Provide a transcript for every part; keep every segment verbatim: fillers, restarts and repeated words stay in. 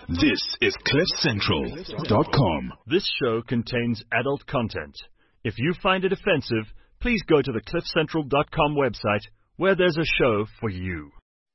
This is cliff central dot com. This show contains adult content. If you find it offensive, please go to the cliff central dot com website where there's a show for you.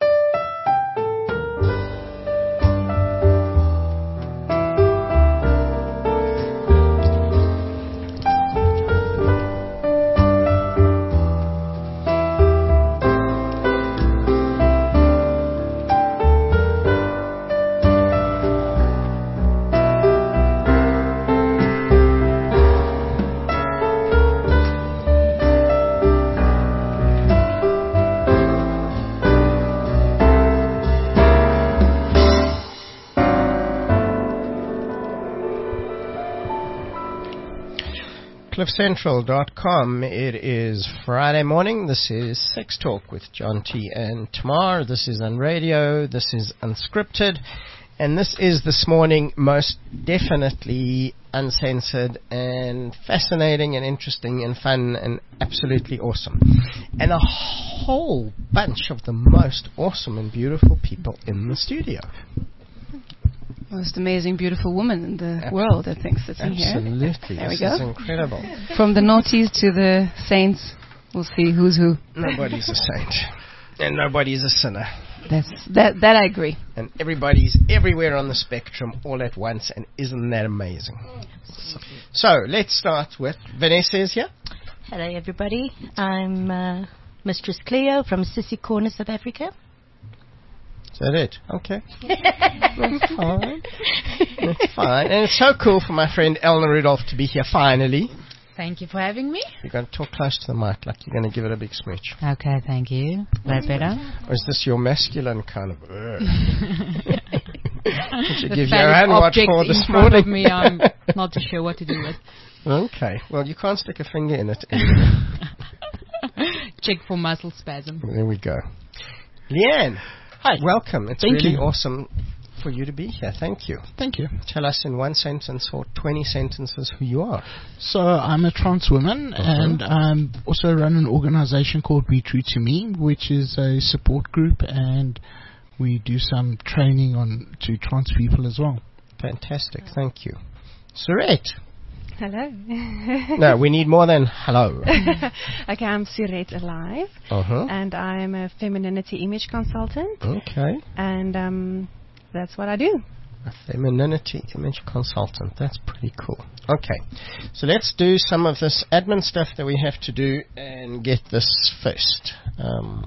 cliff central dot com. It is Friday morning. This is Sex Talk with John T. and Tamar. This is on radio. This is unscripted. And this is this morning most definitely uncensored and fascinating and interesting and fun and absolutely awesome. And a whole bunch of the most awesome and beautiful people in the studio. Most amazing, beautiful woman in the Absolutely. world, I think, sitting here. Absolutely. There this we go. is incredible. From the naughties to the saints, we'll see who's who. Nobody's a saint. And nobody's a sinner. That's, that, that I agree. And everybody's everywhere on the spectrum all at once, and isn't that amazing? So, let's start with Vanessa is here. Hello, everybody. I'm uh, Mistress Cleo from Sissy Corner, South Africa. Is that it? Okay. That's fine. That's fine. And it's so cool for my friend Eleanor Rudolph to be here finally. Thank you for having me. You're going to talk close to the mic like you're going to give it a big smooch. Okay, thank you. That better? Or is this your masculine kind of... Did you the give your own what for this morning? morning? Of me, I'm not too sure what to do with. Okay. Well, you can't stick a finger in it anyway. Check for muscle spasm. There we go. Leanne. Hi. Welcome. It's Thank really you. awesome for you to be here. Thank you. Thank you. Tell us in one sentence or twenty sentences who you are. So I'm a trans woman, uh-huh. and I also run an organization called Be True to Me, which is a support group, and we do some training on to trans people as well. Fantastic. Thank you. Surette. Hello. No, we need more than hello. Okay, I'm Surette Alive, uh-huh. and I'm a femininity image consultant. Okay. And um, that's what I do. A femininity image consultant. That's pretty cool. Okay, so let's do some of this admin stuff that we have to do and get this first. Um,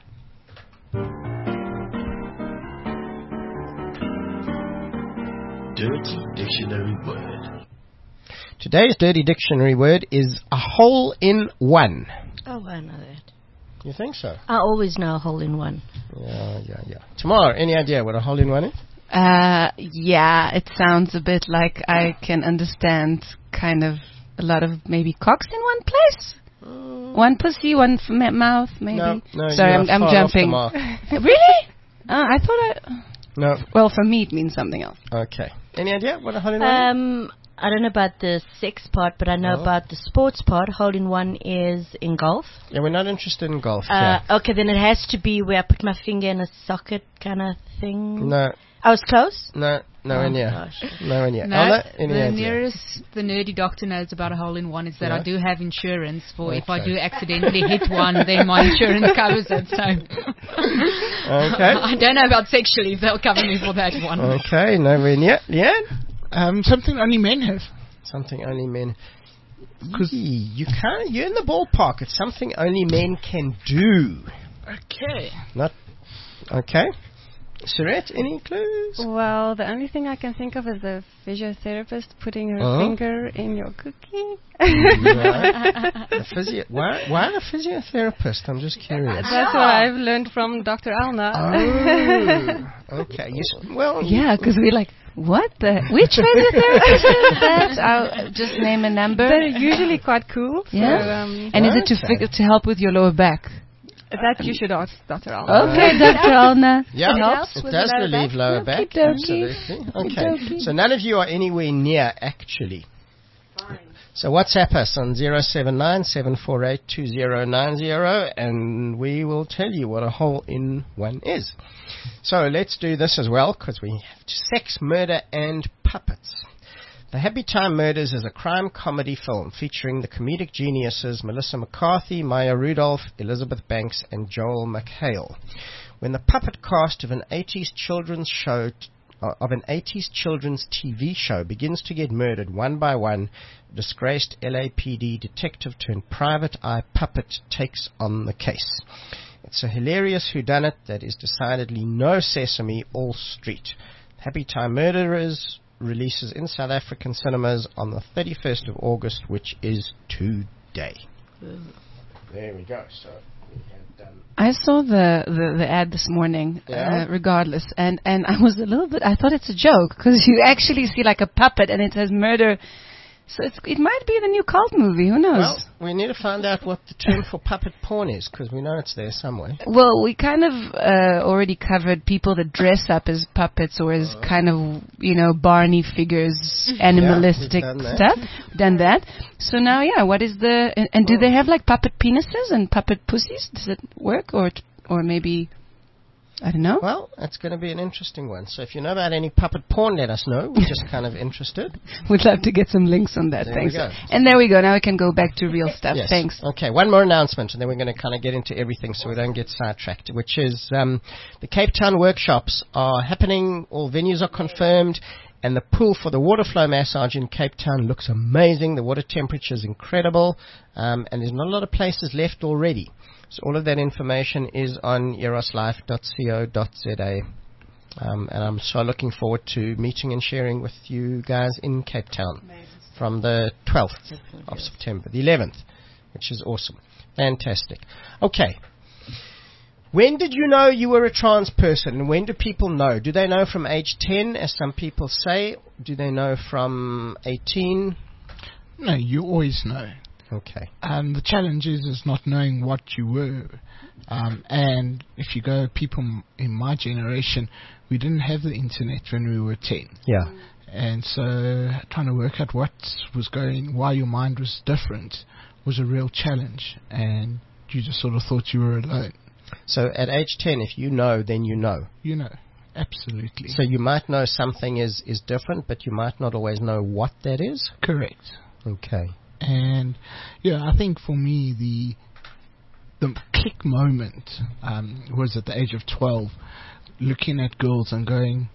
Dirty Dictionary Word. Today's dirty dictionary word is a hole in one. Oh, I know that. You think so? I always know a hole in one. Yeah, yeah, yeah. Tamar, any idea what a hole in one is? Uh, yeah, it sounds a bit like I can understand kind of a lot of maybe cocks in one place. Mm. One pussy, one f- m- mouth, maybe. No, no, Sorry, you I'm, are I'm far jumping. off the mark. Really? Uh, I thought I... No. Well, for me it means something else. Okay. Any idea what a hole in one is? Um, I don't know about the sex part, but I know oh. about the sports part. Hole in one is in golf. Yeah, we're not interested in golf. Uh, yeah. okay, then it has to be where I put my finger in a socket kind of thing. No. I was close? No, nowhere oh near. Gosh. Nowhere near. No, Anna, any the idea? nearest the nerdy doctor knows about a hole in one is that Yeah? I do have insurance for Okay. if I do accidentally hit one, then my insurance covers it. So Okay. I don't know about sexually if they'll cover me for that one. Okay, nowhere near. Leanne? Um, something only men have. Something only men... Because you can't... You're in the ballpark. It's something only men can do. Okay. Not... Okay. Surette, any clues? Well, the only thing I can think of is a physiotherapist putting her Oh. finger in your cookie. Right. A physio- why, why a physiotherapist? I'm just curious. That's what I've learned from Doctor Alna. Oh, okay. You s- well, Yeah, because we're like, what the? Which physiotherapist is that? I'll just name a number. They're usually quite cool. Yeah. So, um, And is it to Okay. figure to help with your lower back? that you should ask Doctor Alna. Okay, Doctor Alna. Yeah, It helps it with does the lower relieve back. lower No, back. okey-dokey. Absolutely. Okay. Okey-dokey. So none of you are anywhere near, actually. Fine. So WhatsApp us on zero seven nine, seven four eight, two zero nine zero and we will tell you what a hole-in-one is. So let's do this as well, because we have sex, murder, and puppets. The Happy Time Murders is a crime comedy film featuring the comedic geniuses Melissa McCarthy, Maya Rudolph, Elizabeth Banks, and Joel McHale. When the puppet cast of an eighties children's show t- uh, of an eighties children's T V show begins to get murdered one by one, a disgraced L A P D detective turned private eye puppet takes on the case. It's a hilarious whodunit that is decidedly no Sesame, all street. Happy Time Murderers releases in South African cinemas on the thirty-first of August, which is today. There we go. So we have done. I saw the, the, the ad this morning, Yeah? uh, regardless, and, and I was a little bit, I thought it's a joke, because you actually see like a puppet and it says murder. So it's, it might be the new cult movie, who knows? Well, we need to find out what the term for puppet porn is, because we know it's there somewhere. Well, we kind of uh, already covered people that dress up as puppets or as kind of, you know, Barney figures, animalistic Yeah, we've done that. stuff. Done that. So now, yeah, what is the... And, and do they have, like, puppet penises and puppet pussies? Does it work? Or or maybe... I don't know. Well, it's going to be an interesting one. So if you know about any puppet porn, let us know. We're just kind of interested. We'd love to get some links on that. There Thanks. we go. And there we go. Now we can go back to real stuff. Yes. Thanks. Okay, one more announcement, and then we're going to kind of get into everything so we don't get sidetracked, which is um, the Cape Town workshops are happening. All venues are confirmed. And the pool for the water flow massage in Cape Town looks amazing. The water temperature is incredible. Um, and there's not a lot of places left already. So all of that information is on eros life dot co dot za. Um, and I'm so looking forward to meeting and sharing with you guys in Cape Town from the twelfth of September, the eleventh, which is awesome. Fantastic. Okay. When did you know you were a trans person, and when do people know? Do they know from age ten, as some people say? Do they know from eighteen? No, you always know. Okay. Um, the challenge is, is not knowing what you were. Um, and if you go, people m- in my generation, we didn't have the internet when we were ten. Yeah. And so trying to work out what was going, why your mind was different, was a real challenge. And you just sort of thought you were alone. So at age ten, if you know, then you know. You know, absolutely. So you might know something is, is different, but you might not always know what that is? Correct. Okay. And yeah, I think for me the the click moment um, was at the age of twelve, looking at girls and going,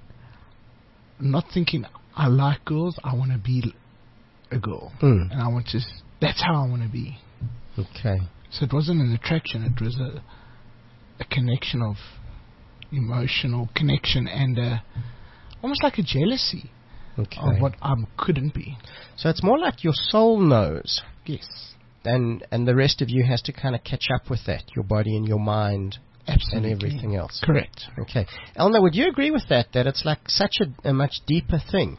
not thinking I like girls, I want to be a girl, Mm. and I want to. s- That's how I want to be. Okay. So it wasn't an attraction; it was a a connection of emotional connection and a, almost like a jealousy Okay. of what I couldn't be. So it's more like your soul knows, Yes, and and the rest of you has to kind of catch up with that, your body and your mind absolutely. and everything else. Correct. Okay. Elna, would you agree with that, that it's like such a, a much deeper thing?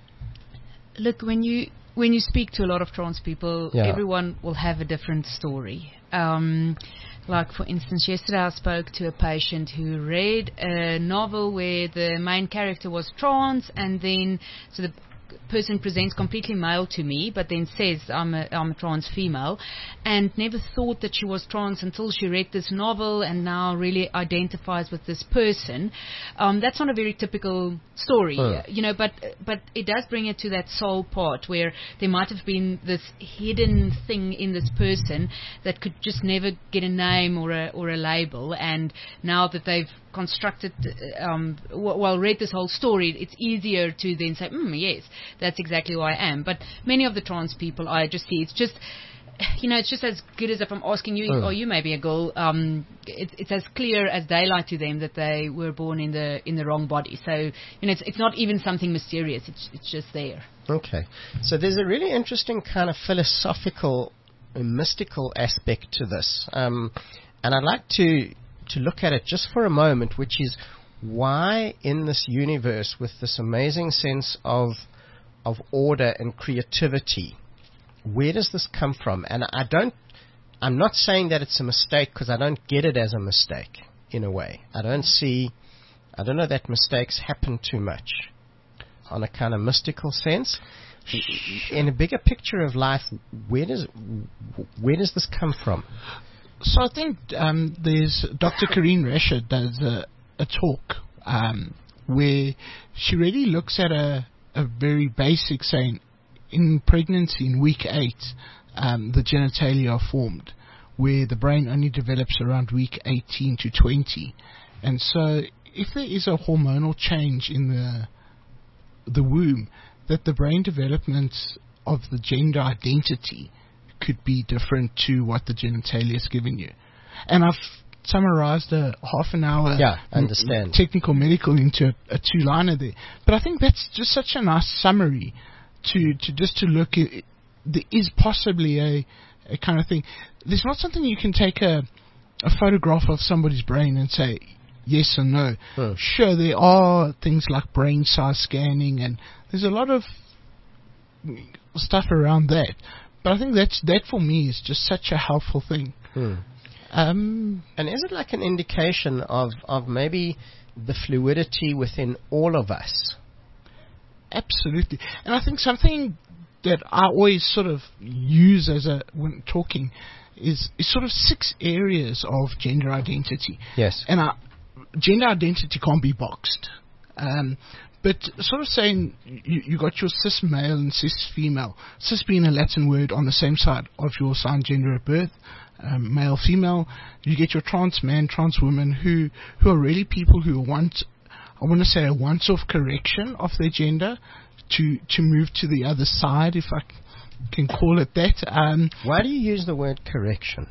Look, when you when you speak to a lot of trans people, Yeah. everyone will have a different story. Um, like, for instance, yesterday I spoke to a patient who read a novel where the main character was trans, and then so the person presents completely male to me, but then says I'm a, I'm a trans female, and never thought that she was trans until she read this novel, and now really identifies with this person. Um, that's not a very typical story, Huh. you know, but but it does bring it to that soul part where there might have been this hidden thing in this person that could just never get a name or a or a label, and now that they've constructed, um, w- well, read this whole story, it's easier to then say, mm, yes, that's exactly who I am. But many of the trans people I just see, it's just, you know, it's just as good as if I'm asking you, Mm. are you maybe a girl? Um, it's, it's as clear as daylight to them that they were born in the in the wrong body. So, you know, it's, it's not even something mysterious. It's it's just there. Okay. So there's a really interesting kind of philosophical and mystical aspect to this. Um, and I'd like to to look at it just for a moment, which is why in this universe with this amazing sense of of order and creativity, where does this come from? And I don't, I'm not saying that it's a mistake, because I don't get it as a mistake in a way. I don't see, I don't know that mistakes happen too much. on a kind of mystical sense. In a bigger picture of life, where does where does this come from? So I think um, there's Doctor Karine Rescher does a, a talk um, where she really looks at a, a very basic saying, in pregnancy in week eight, um, the genitalia are formed, where the brain only develops around week eighteen to twenty. And so if there is a hormonal change in the the womb, that the brain development of the gender identity could be different to what the genitalia has given you. And I've summarized a half an hour yeah, understand. M- technical medical into a, a two-liner there. But I think that's just such a nice summary to, to just to look at. There is possibly a, a kind of thing. There's not something you can take a, a photograph of somebody's brain and say yes or no. Hmm. Sure, there are things like brain size scanning, and there's a lot of stuff around that. But I think that's that for me is just such a helpful thing. Hmm. Um, and is it like an indication of, of maybe the fluidity within all of us? Absolutely. And I think something that I always sort of use as a when talking is, is sort of six areas of gender identity. Yes. And I, gender identity can't be boxed. Um, but sort of saying you, you got your cis male and cis female, cis being a Latin word on the same side of your assigned gender at birth, um, male, female. You get your trans man, trans woman, who, who are really people who want, I want to say, a once-off correction of their gender to, to move to the other side, if I c- can call it that. Um, Why do you use the word correction?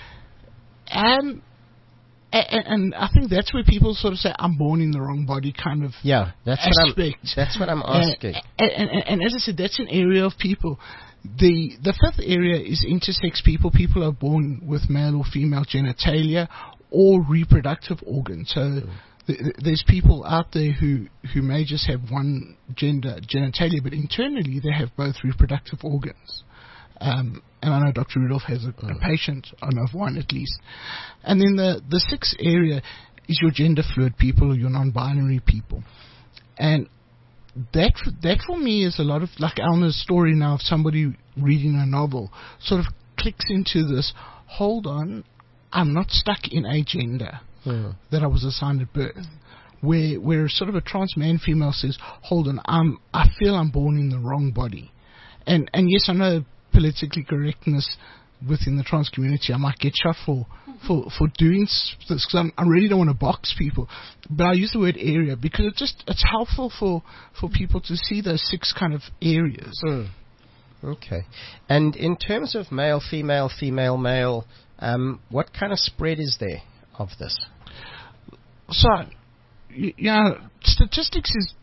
Um... And, and I think that's where people sort of say, I'm born in the wrong body kind of yeah, that's aspect. What I'm, that's what I'm asking. And, and, and, and as I said, that's an area of people. The the fifth area is intersex people. People are born with male or female genitalia or reproductive organs. So mm. th- th- there's people out there who, who may just have one gender genitalia, but internally they have both reproductive organs. Um, and I know Doctor Rudolph has a, a patient, I know of one at least. And then the, the sixth area is your gender fluid people or your non-binary people. And that that for me is a lot of, like Elna's story now of somebody reading a novel, sort of clicks into this, hold on, I'm not stuck in a gender mm. that I was assigned at birth. Where where sort of a trans man female says, hold on, I'm, I feel I'm born in the wrong body. And and yes, I know politically correctness within the trans community, I might get shot for for, for doing this because I'm, I really don't want to box people. But I use the word area because it just it's helpful for, for people to see those six kind of areas. Mm. Okay. And in terms of male, female, female, male, um, what kind of spread is there of this? So, you, you know, statistics is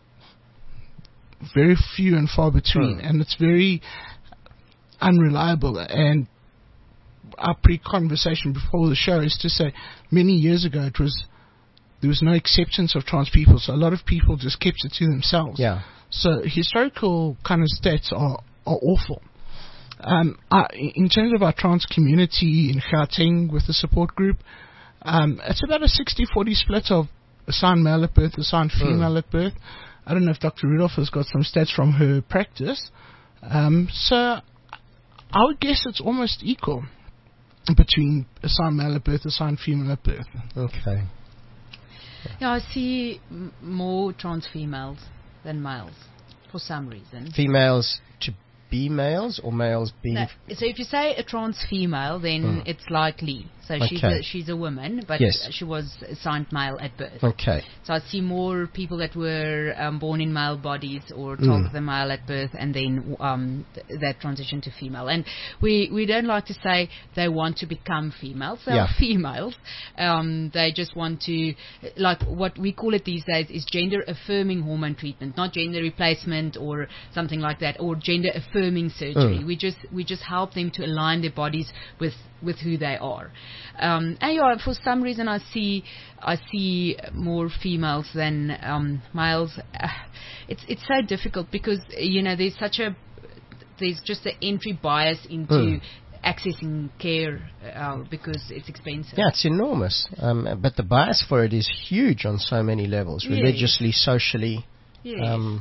very few and far between, mm. and it's very unreliable. And our pre-conversation before the show is to say many years ago it was there was no acceptance of trans people, so a lot of people just kept it to themselves. Yeah. So historical kind of stats are, are awful. Um, I, in terms of our trans community in Gauteng with the support group, um, it's about a sixty forty split of assigned male at birth, assigned female mm. at birth. I don't know if Doctor Rudolph has got some stats from her practice. Um, so I would guess it's almost equal between assigned male at birth, assigned female at birth. Okay. Yeah, I see m- more trans females than males for some reason. Females to be males or males being... No, so if you say a trans female, then mm. it's likely. So okay. she's a, she's a woman, but yes. she was assigned male at birth. Okay. So I see more people that were um, born in male bodies or told mm. them male at birth and then um, th- that transition to female. And we, we don't like to say they want to become females. They yeah. are females. Um, they just want to, like what we call it these days is gender affirming hormone treatment, not gender replacement or something like that, or gender affirming surgery. Mm. We just we just help them to align their bodies with with who they are. Um, and yeah, for some reason I see I see more females than um, males. Uh, it's it's so difficult because you know there's such a there's just an entry bias into mm. accessing care uh, because it's expensive. Yeah, it's enormous. Um, but the bias for it is huge on so many levels, yes. religiously, socially. Yes. Um,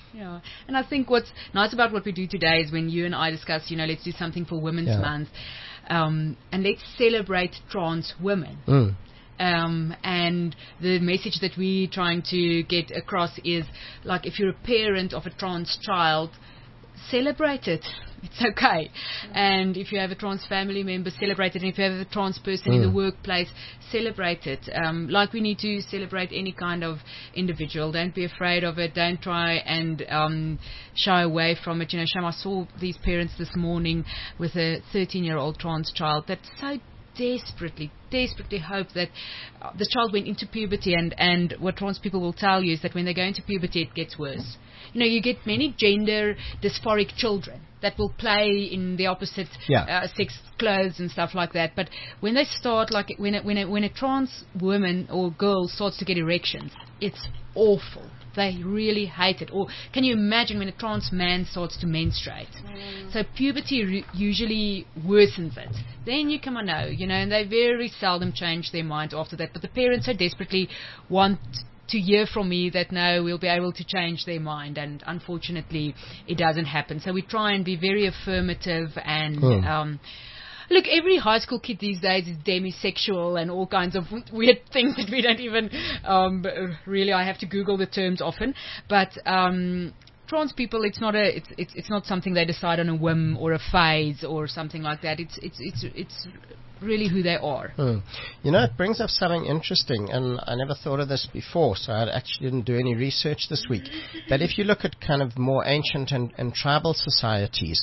Yeah, and I think what's nice about what we do today is when you and I discuss, you know, let's do something for Women's Yeah. Month, um, and let's celebrate trans women. Mm. Um, and the message that we're trying to get across is, like, if you're a parent of a trans child, celebrate it. It's okay. And if you have a trans family member, celebrate it. And if you have a trans person in the Mm. workplace, celebrate it. Um, like we need to celebrate any kind of individual. Don't be afraid of it. Don't try and um, shy away from it. You know, Sham, I saw these parents this morning with a thirteen-year-old trans child that so desperately, desperately hope that uh, the child went into puberty, and, and what trans people will tell you is that when they go into puberty, it gets worse. You know, you get many gender dysphoric children that will play in the opposite Yeah. uh, sex clothes and stuff like that. But when they start, like when a, when a, when a trans woman or girl starts to get erections, it's awful. They really hate it. Or can you imagine when a trans man starts to menstruate? Mm. So puberty re- usually worsens it. Then you come on know, you know, and they very seldom change their mind after that. But the parents so desperately want to hear from me that no, we'll be able to change their mind, and unfortunately it doesn't happen. So we try and be very affirmative and Mm. um, look, every high school kid these days is demisexual and all kinds of weird things that we don't even um, really. I have to Google the terms often, but um, trans people, it's not a, it's, it's it's not something they decide on a whim or a phase or something like that. It's it's it's it's really who they are. Hmm. You know, it brings up something interesting, and I never thought of this before, so I actually didn't do any research this week. That if you look at kind of more ancient and, and tribal societies,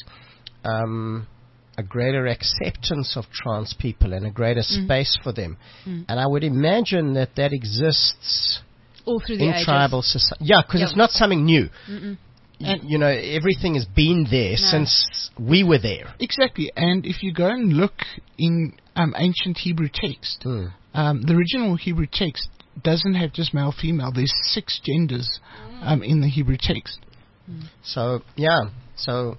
um, a greater acceptance of trans people and a greater Mm. space for them. Mm. And I would imagine that that exists All through the in ages. tribal society. Yeah, because Yeah. it's not something new. Mm-mm. Y- you know, everything has been there No. since we were there. Exactly, and if you go and look in um, ancient Hebrew text, Hmm. um, the original Hebrew text doesn't have just male, female. There's six genders um, in the Hebrew text. So, yeah, so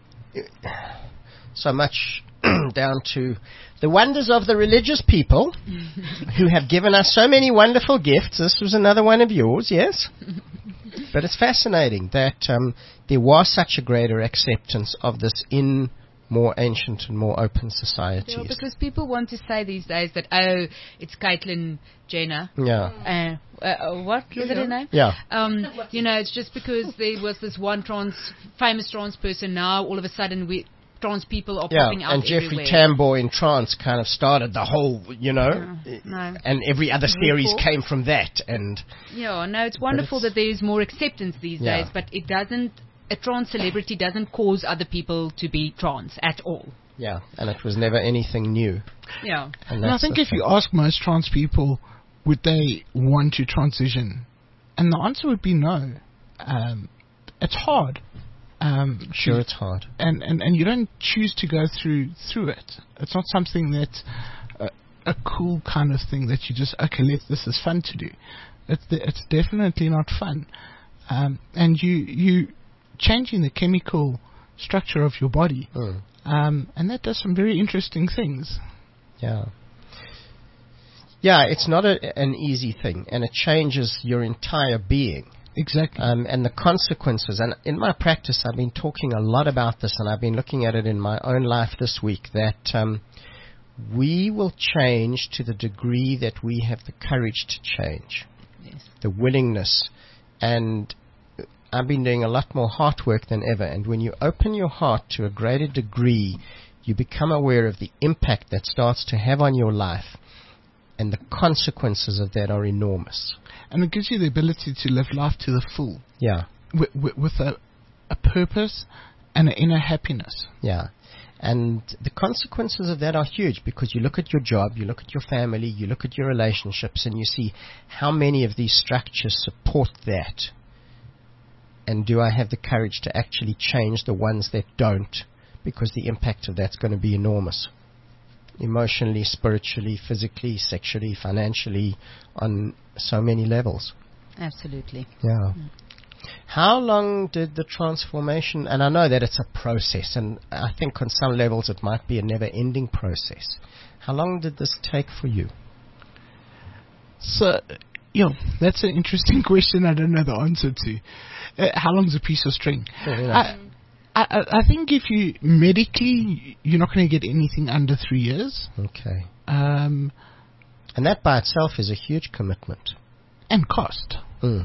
so much down to the wonders of the religious people who have given us so many wonderful gifts. This was another one of yours, yes? But it's fascinating that um, there was such a greater acceptance of this in more ancient and more open societies. Yeah, because people want to say these days that, oh, it's Caitlyn Jenner. Yeah. Uh, uh, what is it her name? Yeah. Um, you know, it's just because there was this one trans, famous trans person. Now all of a sudden we trans people are Yeah, popping out and Jeffrey everywhere. Tambor in Trance kind of started the whole, you know, Yeah, no. and every other series Awful. came from that. And Yeah, no, it's wonderful it's- that there is more acceptance these Yeah. days, but it doesn't. A trans celebrity doesn't cause other people to be trans at all. yeah, and it was never anything new. Yeah. And, And I that's think the if you thing. ask most trans people, would they want to transition? And the answer would be no. Um, it's hard. Um, Sure, to- it's hard. and, and, and you don't choose to go through through it. It's not something that's a, a cool kind of thing that you just, okay, let's, this is fun to do. It's de- it's definitely not fun. Um, and you you changing the chemical structure of your body, Mm. um, and that does some very interesting things. Yeah. Yeah, it's not a, an easy thing, and it changes your entire being. Exactly. Um, and the consequences. And in my practice, I've been talking a lot about this, and I've been looking at it in my own life this week, that um, we will change to the degree that we have the courage to change, Yes. the willingness. And I've been doing a lot more heart work than ever, and when you open your heart to a greater degree, you become aware of the impact that starts to have on your life, and the consequences of that are enormous. And it gives you the ability to live life to the full, Yeah. with, with, with a, a purpose and an inner happiness. Yeah. And the consequences of that are huge, because you look at your job, you look at your family, you look at your relationships, and you see how many of these structures support that. And do I have the courage to actually change the ones that don't? Because the impact of that's going to be enormous. Emotionally, spiritually, physically, sexually, financially, on so many levels. Absolutely. Yeah. How long did the transformation, and I know that it's a process, and I think on some levels it might be a never-ending process. How long did this take for you? So, you know, that's an interesting question I don't know the answer to. uh, how long's a piece of string? Yeah. I, I, I think if you medically, you're not going to get anything under three years. Okay. Um, and that by itself is a huge commitment. And cost. Mm.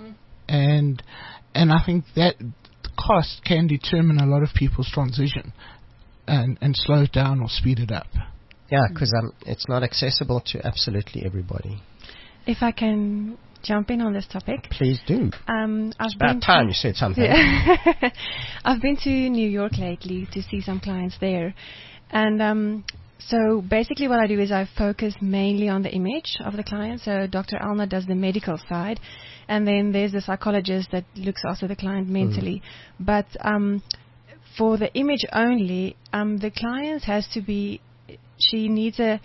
And and I think that the cost can determine a lot of people's transition and, and slow it down or speed it up. Yeah, because um, it's not accessible to absolutely everybody. If I can jump in on this topic. Please do. Um, I've it's about been time to, you said something. Yeah. I've been to New York lately to see some clients there. And um, so basically what I do is I focus mainly on the image of the client. So Doctor Alna does the medical side. And then there's the psychologist that looks after the client mentally. Mm. But um, for the image only, um, the client has to be, she needs a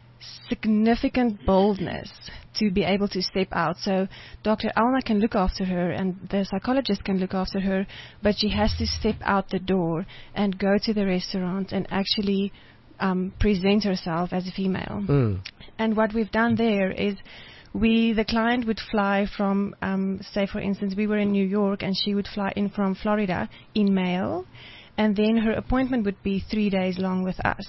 significant boldness to be able to step out. So Doctor Alna can look after her and the psychologist can look after her, but she has to step out the door and go to the restaurant and actually um, present herself as a female. Mm. And what we've done there is we, the client would fly from, um, say for instance, we were in New York and she would fly in from Florida in mail, and then her appointment would be three days long with us.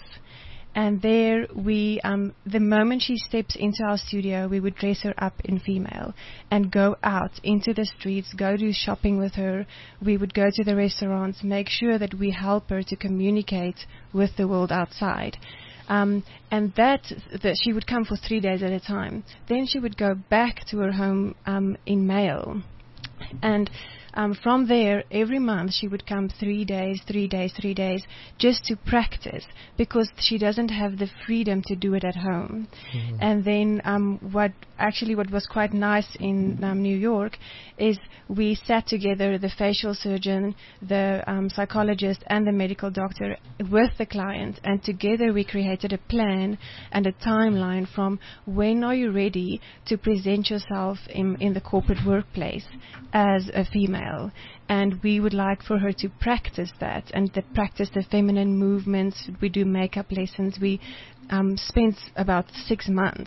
And there we, um, the moment she steps into our studio, we would dress her up in female and go out into the streets, go do shopping with her. We would go to the restaurants, make sure that we help her to communicate with the world outside. Um, and that, that she would come for three days at a time. Then she would go back to her home um, in male. And Um, from there, every month she would come three days, three days, three days, just to practice, because she doesn't have the freedom to do it at home. Mm-hmm. And then um, what actually what was quite nice in um, New York is we sat together, the facial surgeon, the um, psychologist, and the medical doctor with the client, and together we created a plan and a timeline from when are you ready to present yourself in, in the corporate workplace as a female. And we would like for her to practice that and to practice the feminine movements. We do makeup lessons. We um, spent about six months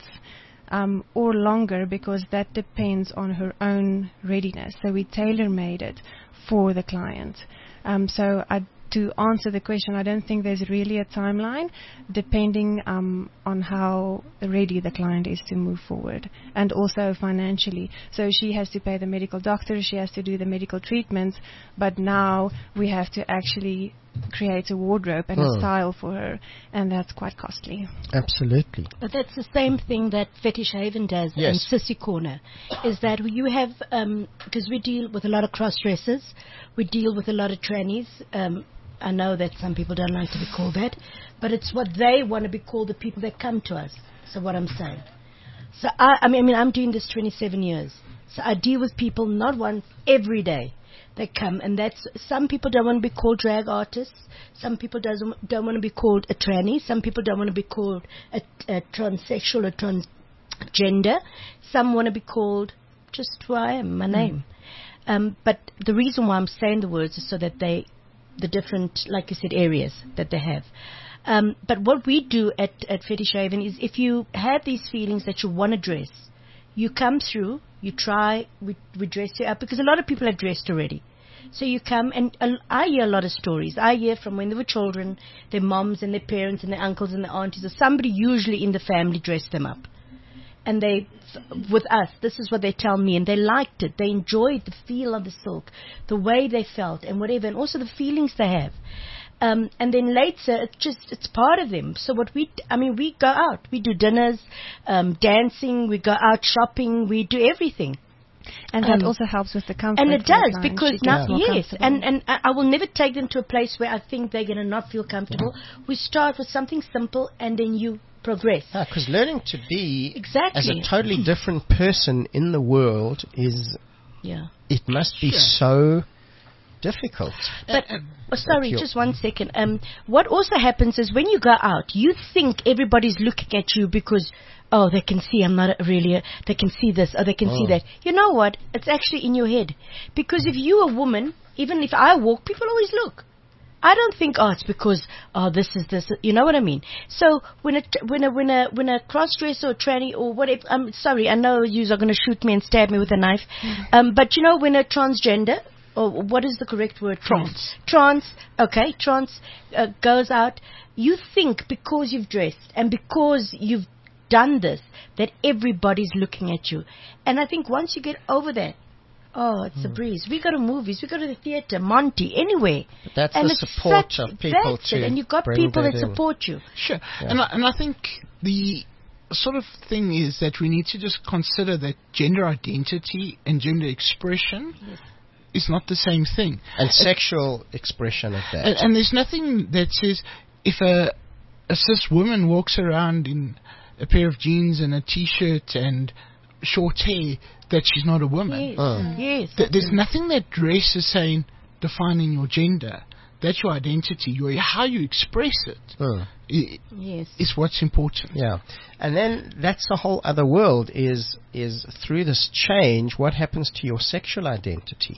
um, or longer, because that depends on her own readiness. So we tailor-made it for the client. Um, so I To answer the question, I don't think there's really a timeline, depending um, on how ready the client is to move forward, and also financially. So she has to pay the medical doctor, she has to do the medical treatments, but now we have to actually create a wardrobe and oh. a style for her, and that's quite costly. Absolutely. But that's the same thing that Fetish Haven does yes. in Sissy Corner, is that you have, because um, we deal with a lot of cross-dressers, we deal with a lot of trannies. Um, I know that some people don't like to be called that, but it's what they want to be called, the people that come to us. So what I'm saying. So I, I mean, I mean, I'm doing this twenty-seven years. So I deal with people not once, every day. They come, and that's, some people don't want to be called drag artists. Some people doesn't, don't want to be called a tranny. Some people don't want to be called a, a transsexual or transgender. Some want to be called just who I am, my mm. name. Um, but the reason why I'm saying the words is so that they, the different, like you said, areas that they have. Um, but what we do at, at Fetish Haven is, if you have these feelings that you want to dress, you come through, you try, we, we dress you up, because a lot of people have dressed already. So you come, and uh, I hear a lot of stories. I hear from when they were children, their moms and their parents and their uncles and their aunties, or somebody usually in the family dressed them up. And they, with us, this is what they tell me, and they liked it. They enjoyed the feel of the silk, the way they felt, and whatever, and also the feelings they have. Um, and then later, it's just, it's part of them. So what we, I mean, we go out, we do dinners, um, dancing, we go out shopping, we do everything. And that um, also helps with the comfort. And it does, the because now, yes, and, and I will never take them to a place where I think they're going to not feel comfortable. Yeah. We start with something simple, and then you progress. Because yeah, learning to be exactly. as a totally different person in the world is, yeah, it must be sure. so difficult. But, uh, oh, sorry, just one second. Um, what also happens is when you go out, you think everybody's looking at you because, oh, they can see I'm not a really, a, they can see this, or they can oh. see that. You know what? It's actually in your head. Because if you're a woman, even if I walk, people always look. I don't think, oh, it's because, oh, this is this. You know what I mean? So when a when a when a when a cross-dresser or tranny or whatever, I'm sorry, I know you are going to shoot me and stab me with a knife. Mm-hmm. Um, but you know, when a transgender, or what is the correct word? Trance. Trance. Okay, trance uh, goes out. You think because you've dressed and because you've done this that everybody's looking at you, and I think once you get over that, oh, it's mm. a breeze. We go to movies, we go to the theatre, Monty, anywhere. But that's and the support such, of people that's to it. And you've got bring people that, that in. support you. Sure. Yeah. And, I, and I think the sort of thing is that we need to just consider that gender identity and gender expression yes. is not the same thing. And it, sexual expression of that. And, and there's nothing that says if a, a cis woman walks around in a pair of jeans and a t-shirt and short hair that she's not a woman. Yes. Oh. yes. Th- there's nothing that dress is saying defining your gender. That's your identity. Your how you express it oh. I- yes. is what's important. Yeah. And then that's the whole other world is is through this change, what happens to your sexual identity?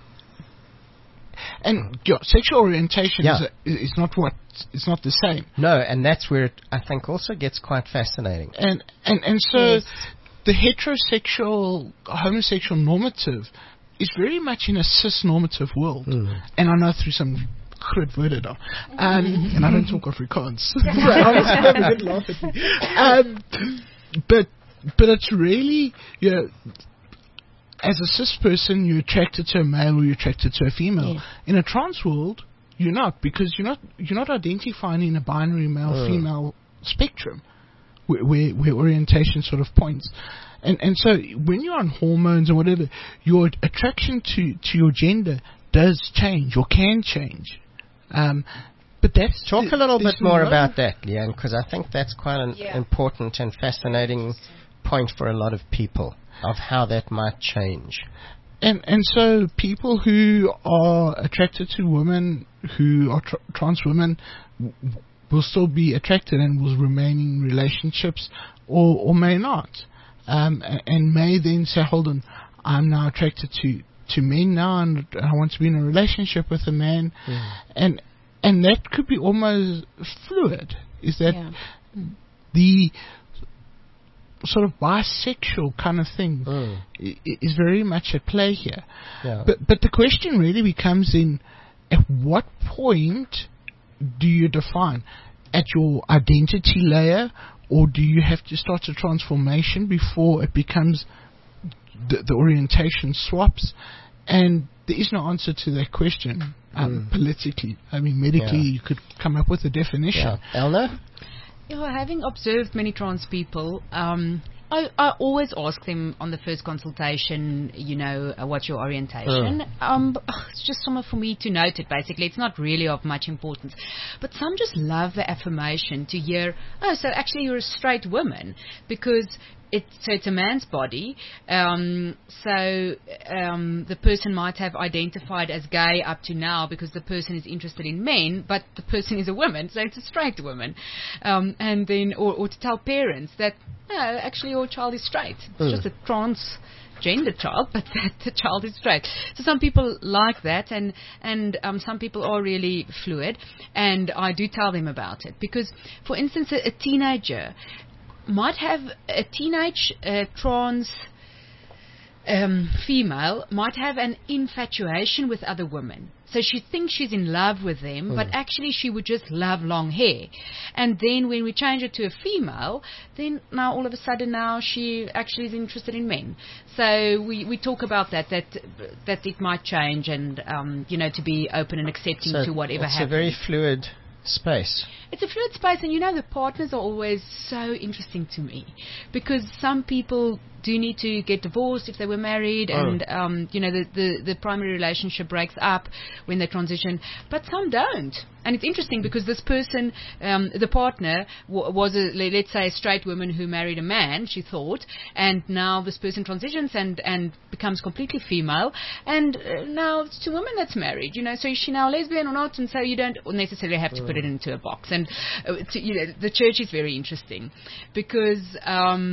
And your sexual orientation yeah. is, a, is not what it's not the same. No, and that's where it, I think, also gets quite fascinating. And and and so yes. the heterosexual, homosexual normative is very much in a cis-normative world. Mm. And I know through some groot woorde daar. Um, and I don't talk Afrikaans. So I was having a good laugh at me. Um, but but it's really, you know, as a cis person, you're attracted to a male or you're attracted to a female. Yes. In a trans world, you're not, because you're not you're not identifying in a binary male-female uh. spectrum where, where, where orientation sort of points. And and so when you're on hormones or whatever, your attraction to, to your gender does change or can change. Um, but that's Talk the, a little bit no more about that, Leanne, because I think that's quite an Yeah. important and fascinating point for a lot of people of how that might change. And and so people who are attracted to women who are tr- trans women w- will still be attracted and will remain in relationships, or or may not, um, and, and may then say, hold on, I'm now attracted to, to men now, and I want to be in a relationship with a man, mm. and and that could be almost fluid. Is that yeah. the sort of bisexual kind of thing mm. I- is very much at play here. Yeah. But but the question really becomes in, at what point do you define? At your identity layer, or do you have to start a transformation before it becomes the, the orientation swaps? And there is no answer to that question um, mm. politically. I mean, medically, yeah. you could come up with a definition. Yeah. Elna? Yeah, having observed many trans people, um, I, I always ask them on the first consultation, you know, uh, what's your orientation? Mm. Um, b- it's just somewhere for me to note it, basically. It's not really of much importance. But some just love the affirmation to hear, oh, so actually you're a straight woman. Because it's, so it's a man's body. Um, so um, the person might have identified as gay up to now because the person is interested in men, but the person is a woman, so it's a straight woman. Um, and then, or, or to tell parents that, no, actually your child is straight. It's mm. just a transgender child, but that the child is straight. So some people like that, and and um, some people are really fluid, and I do tell them about it because, for instance, a, a teenager might have a teenage uh, trans um, female might have an infatuation with other women. So she thinks she's in love with them, mm. but actually she would just love long hair. And then when we change it to a female, then now all of a sudden now she actually is interested in men. So we, we talk about that, that that it might change and, um, you know, to be open and accepting so to whatever it's happens. It's a very fluid space. It's a fluid space, and you know the partners are always so interesting to me because some people do need to get divorced if they were married, oh. and um, you know the, the the primary relationship breaks up when they transition, but some don't. And it's interesting because this person, um, the partner, w- was a, let's say a straight woman who married a man, she thought, and now this person transitions and and becomes completely female, and uh, now it's two women that's married. You know, so is she now lesbian or not? And so you don't necessarily have to oh. put it into a box. And uh, to, you know, the church is very interesting because um,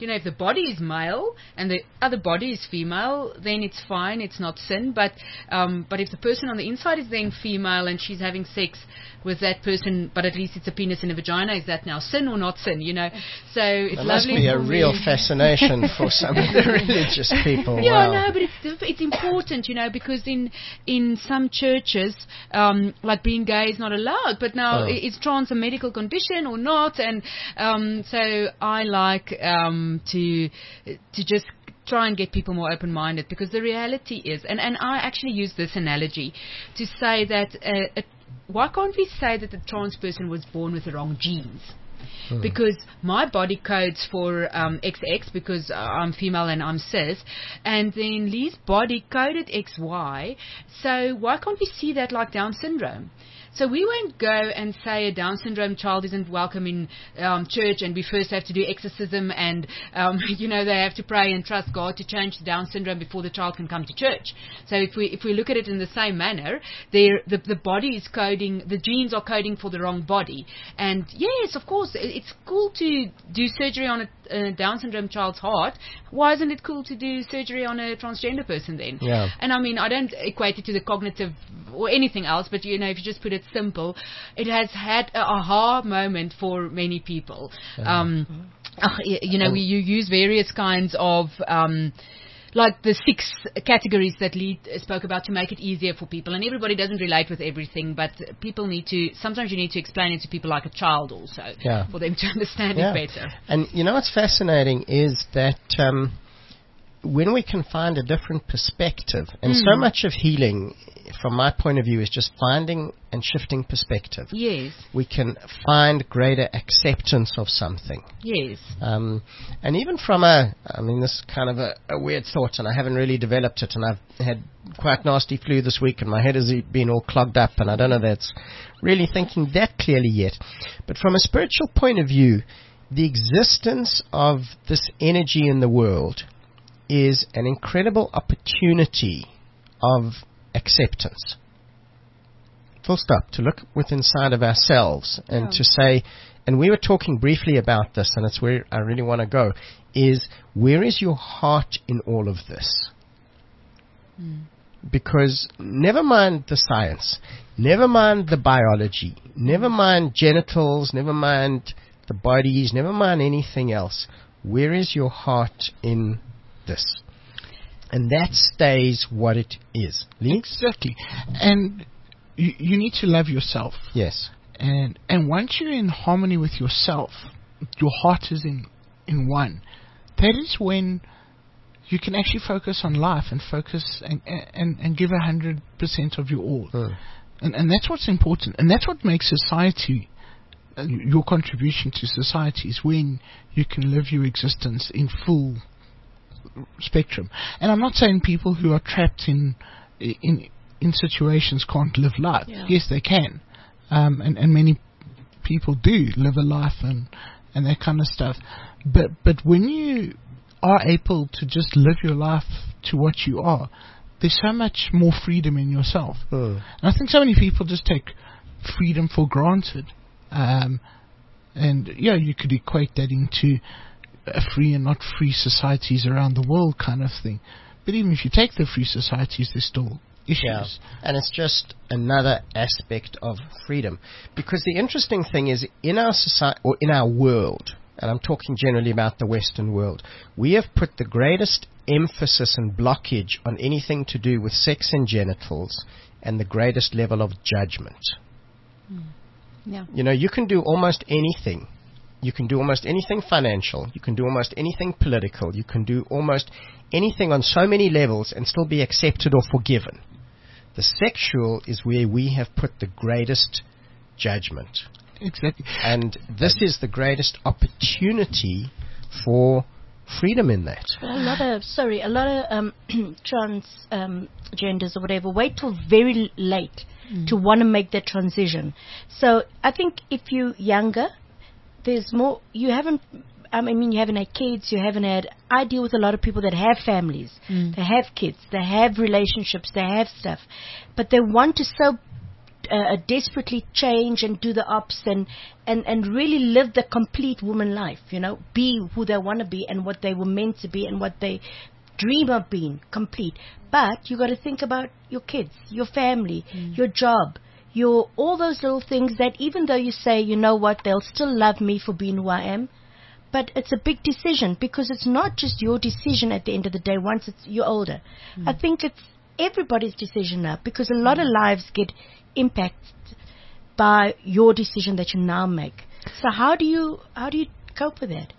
you know, if the body is male and the other body is female, then it's fine, it's not sin. But um, but if the person on the inside is then female and she's having sex with that person, but at least it's a penis and a vagina, is that now sin or not sin? You know, so it's There lovely. must be a for real me. fascination for some of the religious people. Yeah, wow. no, but it's it's important, you know, because in in some churches, um, like being gay is not allowed, but now Oh. i is trans a medical condition or not? And um, so I like um, to to just try and get people more open-minded, because the reality is, and, and I actually use this analogy to say that uh, a, why can't we say that the trans person was born with the wrong genes? Hmm. Because my body codes for um, X X because uh, I'm female and I'm cis, and then Lee's body coded X Y, so why can't we see that like Down syndrome? So we won't go and say a Down syndrome child isn't welcome in um, church, and we first have to do exorcism, and um, you know, they have to pray and trust God to change the Down syndrome before the child can come to church. So if we if we look at it in the same manner, the the body is coding, the genes are coding for the wrong body. And yes, of course, it's cool to do surgery on a, a Down syndrome child's heart. Why isn't it cool to do surgery on a transgender person then? Yeah. And I mean, I don't equate it to the cognitive or anything else, but you know, if you just put it simple, it has had a aha moment for many people. Yeah. Um, uh, y- you know, we, you use various kinds of, um, like the six categories that Lee spoke about to make it easier for people. And everybody doesn't relate with everything, but people need to, sometimes you need to explain it to people like a child also, Yeah. for them to understand Yeah. it better. And you know what's fascinating is that um, when we can find a different perspective, and Mm. so much of healing, from my point of view, is just finding and shifting perspective. Yes, We can find greater acceptance of something. yes. Um, and even from a, I mean, this is kind of a, a weird thought, and I haven't really developed it, and I've had quite nasty flu this week, and my head has been all clogged up, and I don't know if that's really thinking that clearly yet. But from a spiritual point of view, the existence of this energy in the world is an incredible opportunity of acceptance. Full stop. To look within inside of ourselves and Yeah. to say, and we were talking briefly about this, and it's where I really want to go, is where is your heart in all of this? Mm. Because never mind the science, never mind the biology, never mind genitals, never mind the bodies, never mind anything else. Where is your heart in this? And that stays what it is. Lee? Exactly. And you, you need to love yourself. Yes. And and once you're in harmony with yourself, your heart is in, in one. That is when you can actually focus on life and focus and and, and give a hundred percent of your all. Hmm. And and that's what's important. And that's what makes society, uh, your contribution to society, is when you can live your existence in full spectrum. And I'm not saying people who are trapped in in in situations can't live life. Yeah. Yes, they can, um, and and many people do live a life and and that kind of stuff. But but when you are able to just live your life to what you are, there's so much more freedom in yourself. Hmm. And I think so many people just take freedom for granted. Um, and yeah, you could equate that into a free and not free societies around the world kind of thing. But even if you take the free societies, there's still issues. Yeah, and it's just another aspect of freedom. Because the interesting thing is, in our society, or in our world, and I'm talking generally about the Western world, we have put the greatest emphasis and blockage on anything to do with sex and genitals, and the greatest level of judgment. Yeah. You know, you can do almost anything. You can do almost anything financial. You can do almost anything political. You can do almost anything on so many levels and still be accepted or forgiven. The sexual is where we have put the greatest judgment. Exactly. And this is the greatest opportunity for freedom in that. A lot of, sorry, a lot of um, trans um, genders or whatever wait till very late mm. to want to make that transition. So I think if you're younger, there's more, you haven't, I mean, you haven't had kids, you haven't had, I deal with a lot of people that have families, Mm. they have kids, they have relationships, they have stuff, but they want to so uh, desperately change and do the ops and, and, and really live the complete woman life, you know, be who they want to be and what they were meant to be and what they dream of being, complete. But you got to think about your kids, your family, mm. your job, your all those little things that even though you say, you know what, they'll still love me for being who I am, but it's a big decision because it's not just your decision at the end of the day once it's, you're older. Mm. I think it's everybody's decision now because a lot of lives get impacted by your decision that you now make. So how do you how do you cope with that?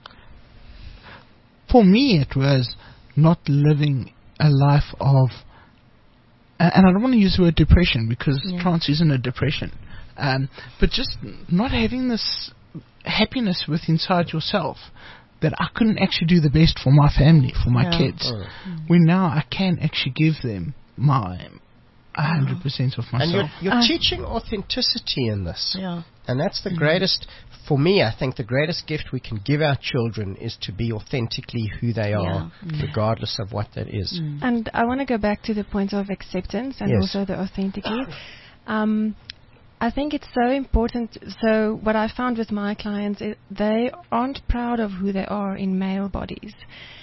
For me, it was not living a life of, and I don't want to use the word depression because yeah. trance isn't a depression, um, but just not having this happiness with inside yourself that I couldn't actually do the best for my family, for my yeah. kids, oh. when now I can actually give them my one hundred percent of myself. And you're, you're uh, teaching authenticity in this. Yeah. And that's the mm. greatest, for me, I think the greatest gift we can give our children is to be authentically who they are, yeah. regardless of what that is. Mm. And I want to go back to the point of acceptance and yes. also the authenticity. Um, I think it's so important. So what I found with my clients is they aren't proud of who they are in male bodies.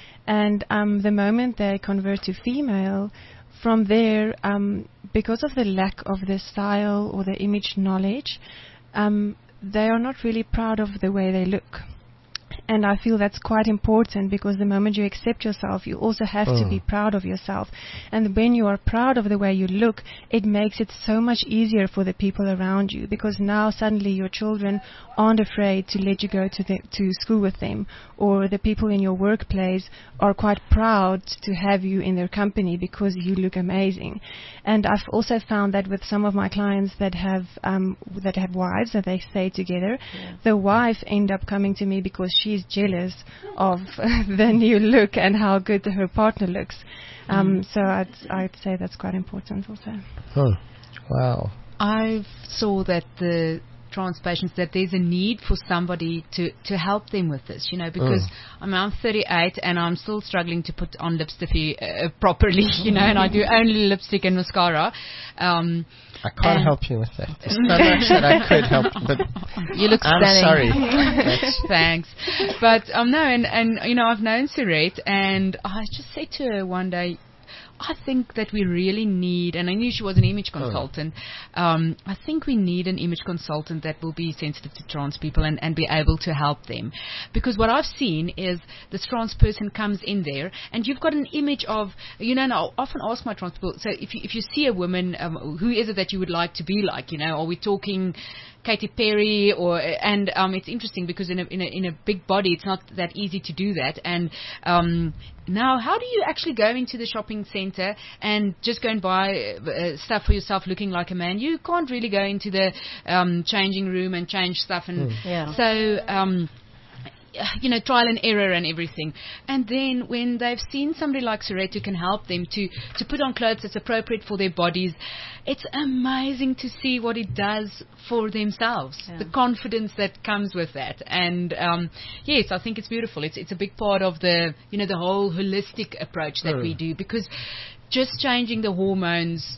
And um, the moment they convert to female, from there, um, because of the lack of the style or the image knowledge, um, they are not really proud of the way they look. And I feel that's quite important because the moment you accept yourself, you also have oh. to be proud of yourself. And when you are proud of the way you look, it makes it so much easier for the people around you because now suddenly your children aren't afraid to let you go to the, to school with them, or the people in your workplace are quite proud to have you in their company because you look amazing. And I've also found that with some of my clients that have um, that have wives that they stay together, yeah. the wife end up coming to me because she's jealous of the new look and how good her partner looks. Um, so I'd, I'd say that's quite important also. Oh, wow. I saw that the trans patients, that there's a need for somebody to, to help them with this, you know, because mm. I'm, I'm thirty-eight and I'm still struggling to put on lipstick uh, properly, you know, and I do only lipstick and mascara. Um, I can't help you with that. There's so much that I could help, but you look I'm stunning. sorry. Thanks. But um, no, and, and, you know, I've known Surette, and I just said to her one day, I think that we really need, and I knew she was an image consultant, oh. um, I think we need an image consultant that will be sensitive to trans people and, and be able to help them. Because what I've seen is this trans person comes in there, and you've got an image of, you know, and I often ask my trans people, so if you, if you see a woman, um, who is it that you would like to be like, you know, are we talking Katy Perry, or and um, it's interesting because in a, in a in a big body it's not that easy to do that. And um, now, how do you actually go into the shopping center and just go and buy uh, stuff for yourself looking like a man? You can't really go into the um, changing room and change stuff, and mm. yeah. so. Um, you know, trial and error and everything. And then when they've seen somebody like Surette who can help them to, to put on clothes that's appropriate for their bodies, it's amazing to see what it does for themselves, yeah. the confidence that comes with that. And um, yes, I think it's beautiful. It's it's a big part of the, you know, the whole holistic approach that mm. we do, because just changing the hormones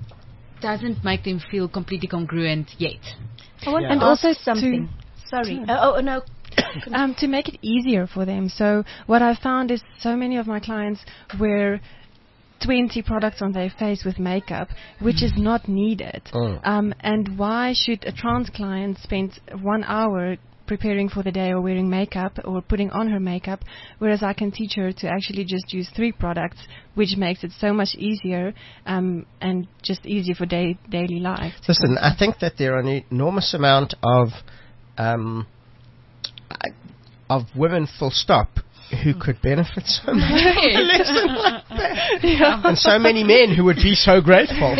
doesn't make them feel completely congruent yet. I want yeah. and also something. Sorry. Oh, oh no. Um, to make it easier for them. So what I found is so many of my clients wear twenty products on their face with makeup, which is not needed. Oh. Um, and why should a trans client spend one hour preparing for the day or wearing makeup or putting on her makeup, whereas I can teach her to actually just use three products, which makes it so much easier um, and just easier for day, daily life. Listen, I think that there are an enormous amount of um, of women, full stop, who could benefit so much from a lesson like that. Yeah. And so many men who would be so grateful.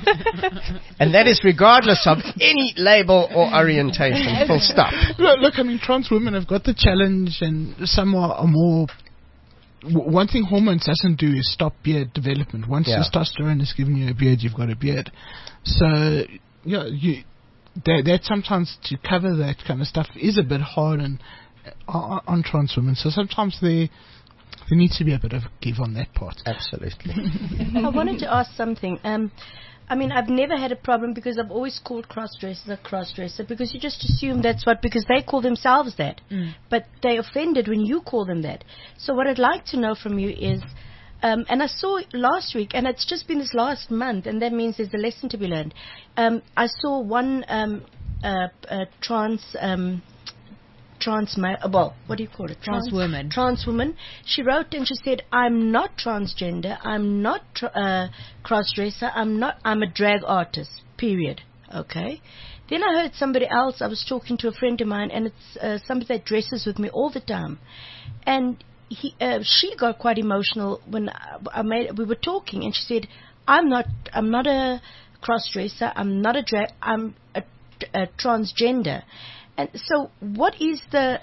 And that is regardless of any label or orientation, full stop. Look, look, I mean, trans women have got the challenge, and some are, are more... W- one thing hormones doesn't do is stop beard development. Once yeah. testosterone is giving you a beard, you've got a beard. So, yeah, you... That, that sometimes to cover that kind of stuff is a bit hard and uh, on trans women. So sometimes there there needs to be a bit of a give on that part. Absolutely. I wanted to ask something. Um, I mean, I've never had a problem because I've always called cross-dressers a cross-dresser because you just assume that's what, because they call themselves that. Mm. But they offended when you call them that. So what I'd like to know from you is, um, and I saw last week, and it's just been this last month, and that means there's a lesson to be learned. Um, I saw one um, uh, uh, trans... Um, trans ma- well, what do you call it? Trans woman. Trans woman. She wrote and she said, I'm not transgender, I'm not tr- uh, cross-dresser, I'm not, I'm a drag artist, period. Okay? Then I heard somebody else, I was talking to a friend of mine, and it's uh, somebody that dresses with me all the time. And he, uh, she got quite emotional when I, I made, we were talking, and she said, I'm not, I'm not a cross-dresser, I'm not a drag, I'm a, a transgender. And so, what is the,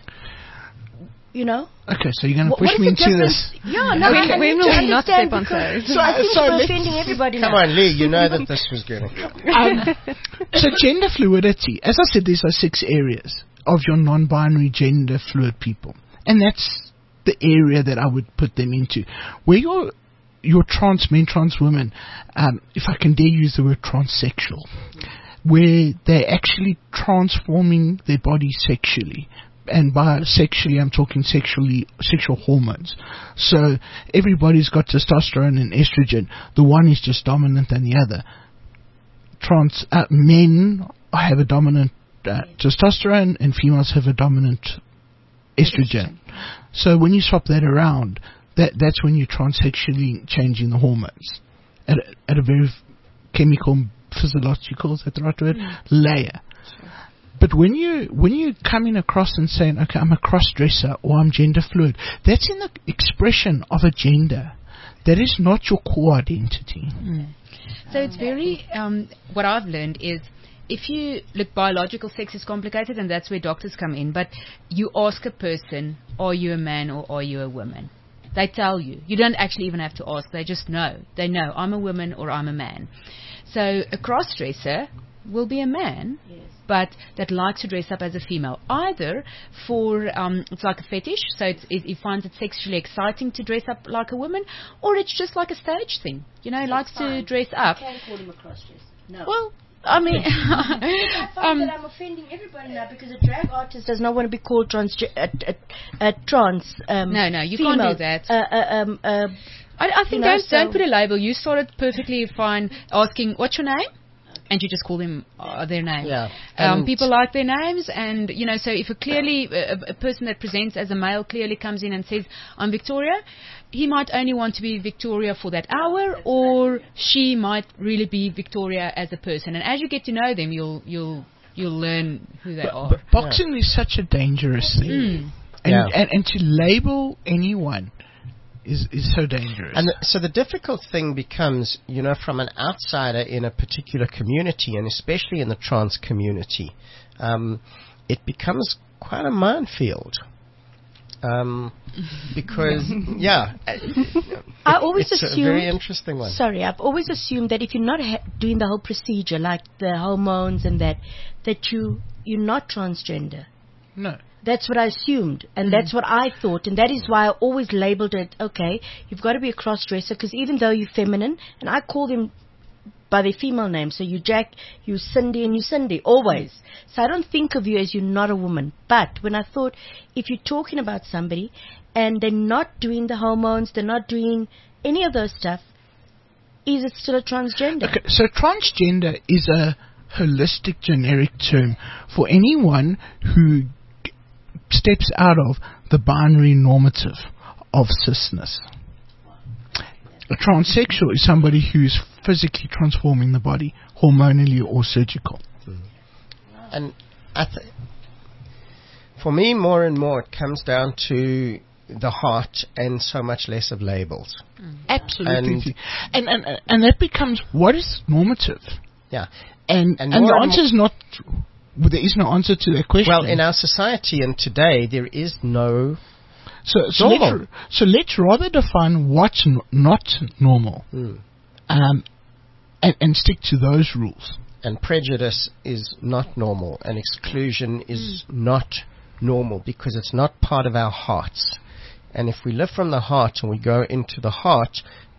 you know? Okay, so you're going to What- push what is me the into difference? this. Yeah, no, We- I, I we need will to not understand step on because toes. So- I think so we're let's- offending everybody Come now. on, Lee, you know that this was good. Um, so gender fluidity, as I said, there's those six areas of your non-binary gender fluid people, and that's the area that I would put them into. Where you're your trans men, trans women, um, if I can dare use the word transsexual, where they're actually transforming their body sexually. And by sexually, I'm talking sexually, sexual hormones. So everybody's got testosterone and estrogen. The one is just dominant than the other. Trans uh, men have a dominant uh, testosterone, and females have a dominant estrogen. So when you swap that around, that that's when you're transsexually changing the hormones at a, at a very chemical, physiological, is that the right word? Mm. Layer. But when you when you coming across and saying, okay, I'm a cross-dresser or I'm gender fluid, that's in the expression of a gender. That is not your core identity. Mm. So it's very, um, what I've learned is, if you look, biological sex is complicated, and that's where doctors come in, but you ask a person, are you a man or are you a woman? They tell you. You don't actually even have to ask. They just know. They know, I'm a woman or I'm a man. So a cross-dresser will be a man, yes, but that likes to dress up as a female. Either for, um, it's like a fetish, so it's, it, it finds it sexually exciting to dress up like a woman, or it's just like a stage thing. You know, he likes fine. to dress up. You can't call him a cross-dresser. No. Well, I mean, I find um, that I'm offending everybody now because a drag artist does not want to be called trans. A, a, a trans. Um, no, no, you female. can't do that. Uh, uh, um, uh, I, I think you know, don't, so don't put a label. You started perfectly fine asking, what's your name? And you just call them uh, their name. Yeah. Um, And people like their names, and you know, so if a clearly a, a person that presents as a male clearly comes in and says, "I'm Victoria," he might only want to be Victoria for that hour, or she might really be Victoria as a person. And as you get to know them, you'll you'll you'll learn who they But, are. but boxing yeah. is such a dangerous thing, Mm. and, Yeah. and and to label anyone is is so dangerous. And the, so the difficult thing becomes, you know, from an outsider in a particular community, and especially in the trans community, um, it becomes quite a minefield. Um, because, yeah, I always it's assumed, a very interesting one. Sorry, I've always assumed that if you're not ha- doing the whole procedure, like the hormones and that, that you you're not transgender. No. That's what I assumed, and Mm-hmm. that's what I thought, and that is why I always labelled it, okay, you've got to be a cross-dresser, because even though you're feminine, and I call them by their female name, so you Jack, you Cindy, and you Cindy, always. So I don't think of you as you're not a woman. But when I thought, if you're talking about somebody, and they're not doing the hormones, they're not doing any of those stuff, is it still a transgender? Okay, so transgender is a holistic generic term for anyone who steps out of the binary normative of cisness. A transsexual is somebody who's physically transforming the body, hormonally or surgical. And I th- for me, more and more, it comes down to the heart and so much less of labels. Absolutely. And, and, and, and that becomes, what is normative? Yeah. And, And and, more the and answer is not, well, there is no answer to that question. Well, in our society and today, there is no So, so, normal. let's, so let's rather define what's n- not normal, Mm. um, and, and stick to those rules. And prejudice is not normal, and exclusion is not normal because it's not part of our hearts. And if we live from the heart and we go into the heart,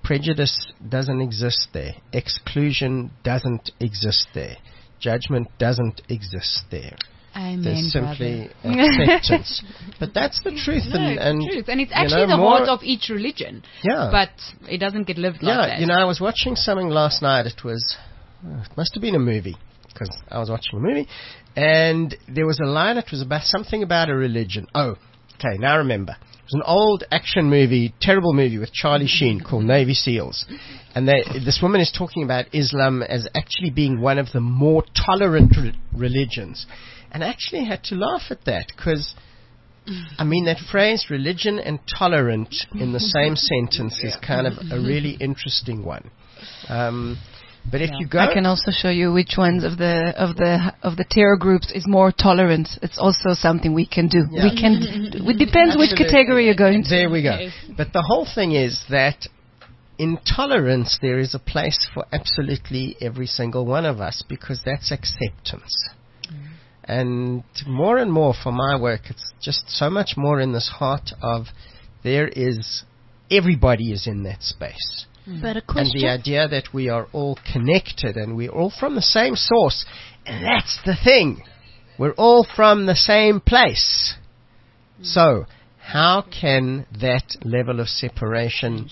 prejudice doesn't exist there. Exclusion doesn't exist there. Judgment doesn't exist there. Amen, There's simply brother. acceptance. But that's the truth. No, and, it's and the truth. And it's you actually know, the more- heart of each religion. Yeah. But it doesn't get lived Yeah, like that. you know, I was watching something last night. It was, uh, it must have been a movie, because I was watching a movie, and there was a line that was about something about a religion. Oh, okay, now I remember. It was an old action movie, terrible movie with Charlie Sheen called Navy SEALs. And they, this woman is talking about Islam as actually being one of the more tolerant re- religions. And I actually had to laugh at that, because, I mean, that phrase, religion and tolerant, in the same sentence is kind of a really interesting one. Um, but if Yeah. you go... I can also show you which ones of the of the of the terror groups is more tolerant. It's also something we can do. Yeah. We can. It depends which Absolutely. category you're going to. There we go. Yes. But the whole thing is that in tolerance there is a place for absolutely every single one of us, because that's acceptance. Mm. And more and more for my work, it's just so much more in this heart of there is, everybody is in that space. But a And question. the idea that we are all connected and we're all from the same source. And that's the thing. We're all from the same place. So, how can that level of separation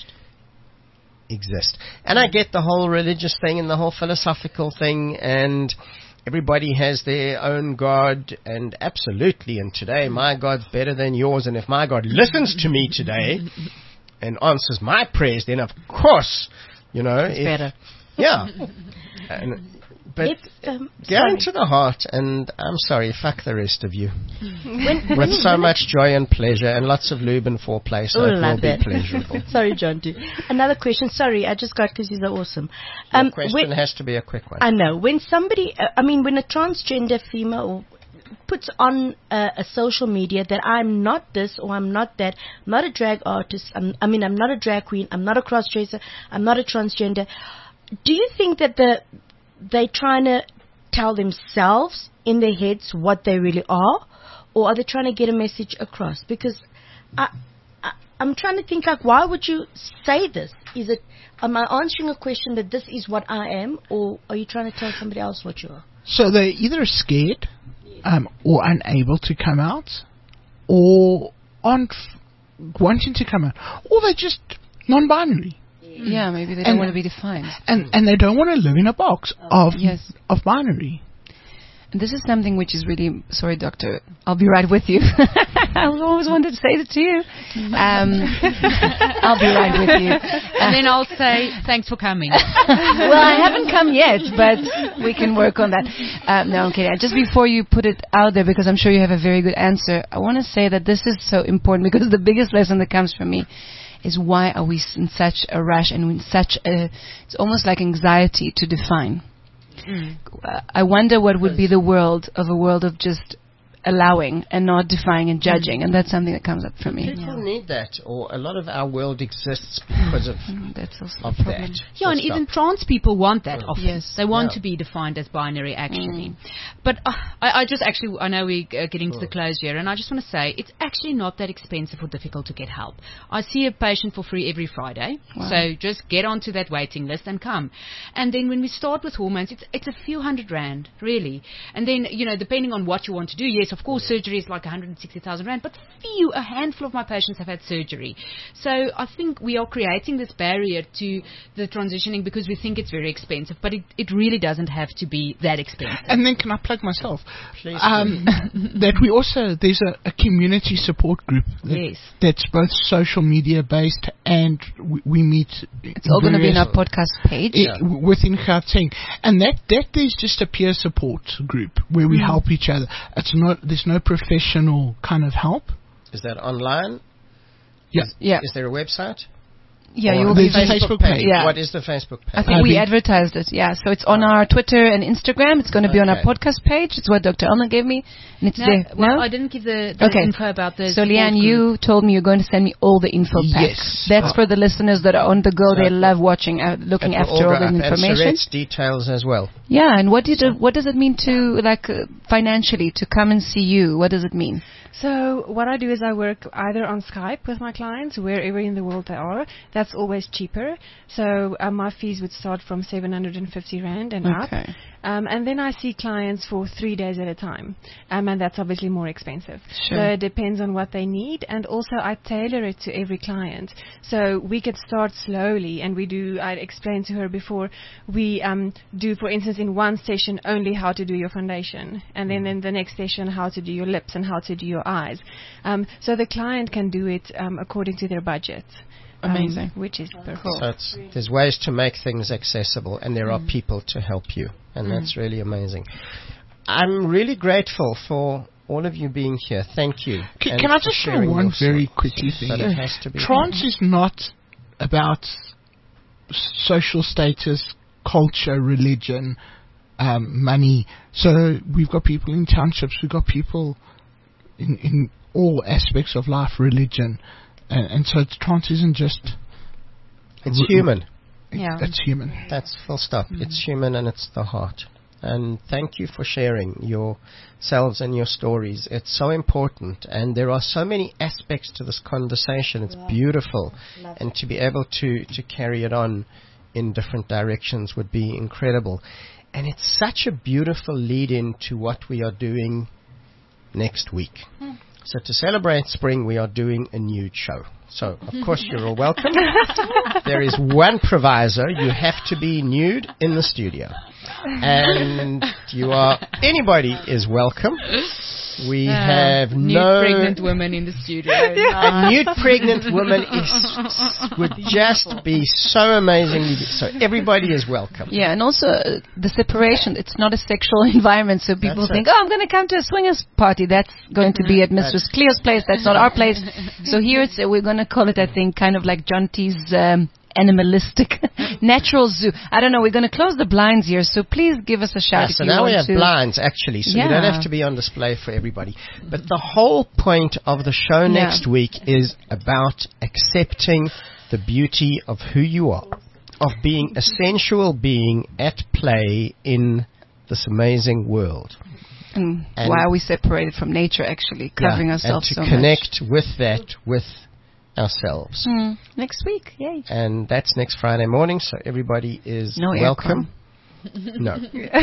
exist? And I get the whole religious thing and the whole philosophical thing, and everybody has their own God, and absolutely, and today my God's better than yours, and if my God listens to me today and answers my prayers, then of course, you know, It's if- better. yeah. And, but If, um, go sorry. into the heart, and I'm sorry, fuck the rest of you. When, With so much joy and pleasure and lots of lube and foreplay, so Oh, it will love be it. pleasurable. Sorry, John. Too. Another question. Sorry, I just got because you're awesome. Your Um, question when- has to be a quick one. I know. When somebody, uh, I mean, when a transgender female puts on uh, a social media that I'm not this or I'm not that, I'm not a drag artist, I'm, I mean, I'm not a drag queen, I'm not a cross-dresser, I'm not a transgender, do you think that the they trying to tell themselves in their heads what they really are, or are they trying to get a message across? Because I, I, I'm trying to think, like, why would you say this? Is it, am I answering a question that this is what I am, or are you trying to tell somebody else what you are? So they're either scared um, or unable to come out, or aren't f- wanting to come out, or they're just non-binary. Yeah, maybe they don't And- want to be defined. And and they don't want to live in a box of Yes. of binary. And this is something which is really, sorry, doctor, I'll be right with you. I always wanted to say it to you. Um, I'll be right with you. And then I'll say, thanks for coming. Well, I haven't come yet, but we can work on that. Um, no, I'm kidding. Just before you put it out there, because I'm sure you have a very good answer, I want to say that this is so important, because the biggest lesson that comes from me is why are we in such a rush and in such a, it's almost like anxiety to define. Mm. Uh, I wonder what would be the world of a world of just allowing and not defining and judging, and that's something that comes up for me. People need that, or a lot of our world exists because of, Mm, that's also of a problem. that. Yeah, and Full even stop. trans people want that often. Yes. They want Yeah. to be defined as binary, actually. Mm. But uh, I, I just actually, I know we're uh, getting to the close here, and I just want to say it's actually not that expensive or difficult to get help. I see a patient for free every Friday, Wow. so just get onto that waiting list and come. And then when we start with hormones, it's it's a few hundred rand, really. And then, you know, depending on what you want to do, yes, of course, surgery is like one hundred sixty thousand rand, but few, a handful of my patients have had surgery. So I think we are creating this barrier to the transitioning because we think it's very expensive, but it, it really doesn't have to be that expensive. And then can I plug myself? Please Um, that we also, there's a, a community support group that, Yes. that's both social media based, and we, we meet. It's all going to be in our podcast page. I, w- within Gauteng, and that that there's just a peer support group where we help each other. It's not, there's no professional kind of help. Is that online? Yeah. Yeah, Is there a website? yeah, Or you will There's be. a Facebook page. Yeah. What is the Facebook page? I think Uh, we we- advertised it, yeah. So it's on our Twitter and Instagram. It's going to be on our Okay. podcast page. It's what Doctor Elna gave me, and it's No, there. well, no? I didn't give the, the Okay. info about the So, support Leanne, group. you told me you're going to send me all the info pack. Yes. That's Uh, for the listeners that are on the go. So they it will- love watching, uh, looking It will after all go the up. And information. Surette's details as well. Yeah, and what did it, what does it mean to, like, uh, financially, to come and see you? What does it mean? So what I do is I work either on Skype with my clients, wherever in the world they are. That that's always cheaper. So uh, my fees would start from seven hundred fifty rand and up. Okay. Um, and then I see clients for three days at a time. Um, and that's obviously more expensive. Sure. So it depends on what they need. And also I tailor it to every client. So we could start slowly. And we do, I explained to her before, we um, do, for instance, in one session only how to do your foundation. And then in the next session how to do your lips and how to do your eyes. Um, so the client can do it um, according to their budget. Um, Amazing. which is perfect. So it's, there's ways to make things accessible, and there are Mm. people to help you, and Mm. that's really amazing. I'm really grateful for all of you being here. Thank you. Can, And can I for just say sharing one your very story. quickly thing? But it has to be. Trance is not about s- social status, culture, religion, um, money. So we've got people in townships, we've got people in, in all aspects of life, religion. And, and so trance isn't just... It's r- human. Yeah. It's human. That's full stop. Mm-hmm. It's human, and it's the heart. And thank you for sharing yourselves and your stories. It's so important, and there are so many aspects to this conversation. It's beautiful, and to be able to, to carry it on in different directions would be incredible. And it's such a beautiful lead-in to what we are doing next week. So to celebrate spring, we are doing a nude show. So, of course, you're all welcome. There is one proviso. You have to be nude in the studio. And you are, anybody is welcome. We Uh, have nude no... pregnant women in the studio. A nude pregnant woman is, would just be so amazingly... So everybody is welcome. Yeah, and also uh, the separation. It's not a sexual environment, so people That's think, it. oh, I'm going to come to a swingers party. That's going to be at Mistress Cleo's place. That's not our place. So here it's uh, we're going to call it, I think, kind of like John T's um, animalistic, natural zoo. I don't know. We're going to close the blinds here, so please give us a shout Yeah, if so you now want we have to. blinds, actually, so you don't Yeah. have to be on display for everybody. But the whole point of the show Yeah. next week is about accepting the beauty of who you are, of being a sensual being at play in this amazing world. And And- why are we separated from nature? Actually, covering Yeah, ourselves and to so connect with that, with ourselves. much. Mm, next week, yay! And that's next Friday morning, so everybody is No welcome. No.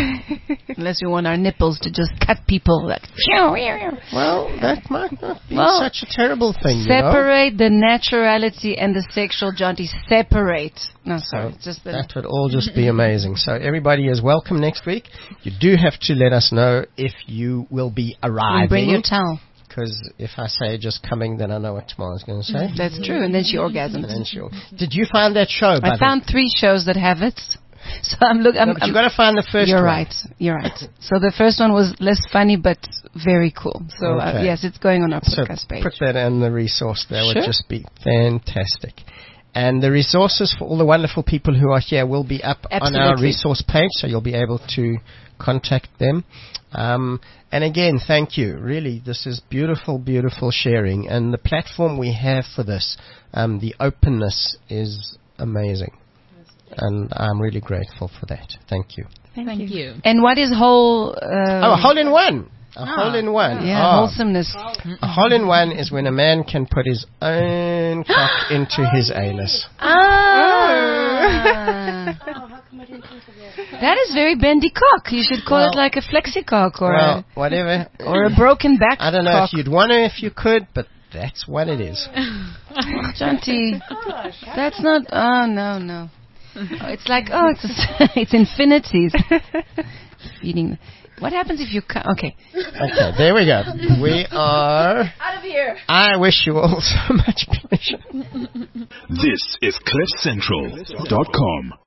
Unless you want our nipples to just cut people. Like, Well, that might not be Well, such a terrible thing, you know. separate the naturality and the sexual, Jonty. Separate. No, sorry. It's just the That would all just be amazing. So everybody is welcome next week. You do have to let us know if you will be arriving. bring your towel. Because if I say just coming, then I know what tomorrow's going to say. That's true. And then she And orgasms. then she'll... Did you find that show? by I the- found three shows that have it. So I'm looking. No, but you got to find the first You're one. right. You're right. So the first one was less funny, but very cool. So uh, Okay. yes, it's going on our So podcast page. put that in the resource. That Sure. would just be fantastic. And the resources for all the wonderful people who are here will be up on our Absolutely. resource page, so you'll be able to contact them. Um, and again, thank you. Really, this is beautiful, beautiful sharing. And the platform we have for this, um, the openness is amazing. And I'm really grateful for that. Thank you. Thank, Thank you. you. And what is whole? Uh, Oh, a hole in one. A hole in one. yeah, Oh. wholesomeness. A hole in one is when a man can put his own cock into his anus. Ah. That is very bendy cock. You should call it Well- like a flexi cock or Well, whatever. a, or a broken back. I don't know cock. if you'd want to if you could, but that's what it is. Jonty, that's not. Oh no, no. Oh, it's like oh, it's it's infinities. Feeding. What happens if you cut? Okay. Okay, there we go. We are... Out of here. I wish you all so much pleasure. This is cliff central dot com.